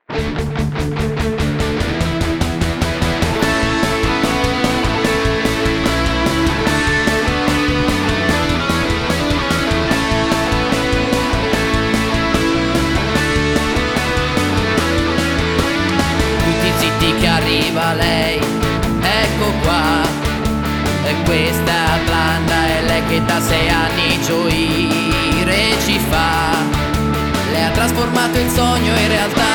Tutti zitti che arriva lei, ecco qua. E questa Atlanta è lei che da 6 anni gioire ci fa. Lei ha trasformato il sogno in realtà.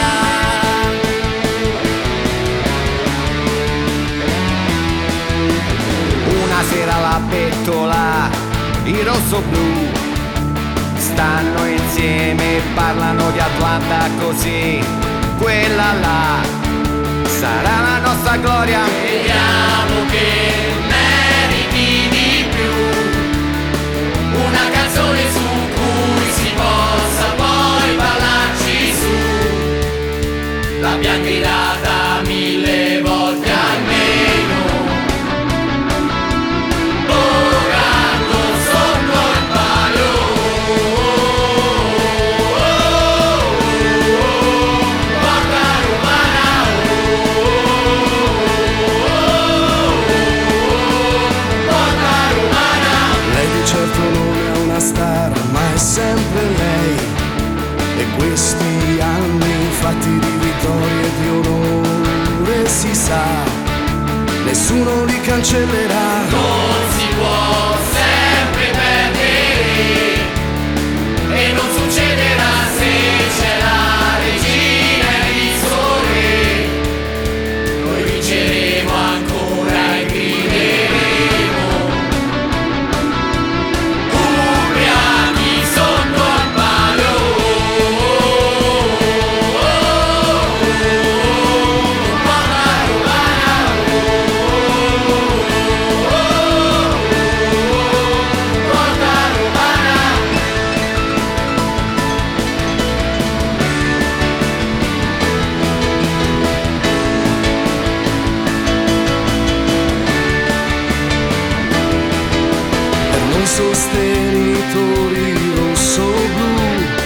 Una sera la bettola, il rosso-blu, stanno insieme e parlano di Atlanta così. Quella là sarà la nostra gloria. Vediamo che meriti di più, una canzone su cui si possa poi parlarci su. L'abbiamo gridata 1000 volte almeno, vogando sotto il palio. Porta romana, porta romana. Lei di certo non è una star, ma è sempre lei. E questi anni fatti di vittorie e di onore, si sa, nessuno li cancellerà. Non si può sempre perdere, e non succederà se c'è la regina e il sole. Noi vinceremo ancora e grideremo, ubriachi sotto al palio. Porta romana, porta romana. Per noi sostenitori rosso-blu,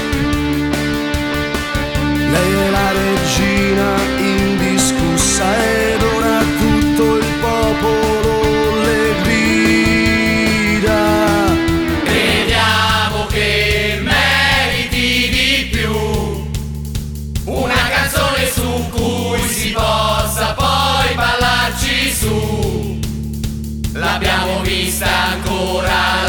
lei è la regina indiscussa ed ora tutto il popolo le grida. Crediamo che meriti di più, una canzone su cui si possa poi parlarci su. L'abbiamo vista ancora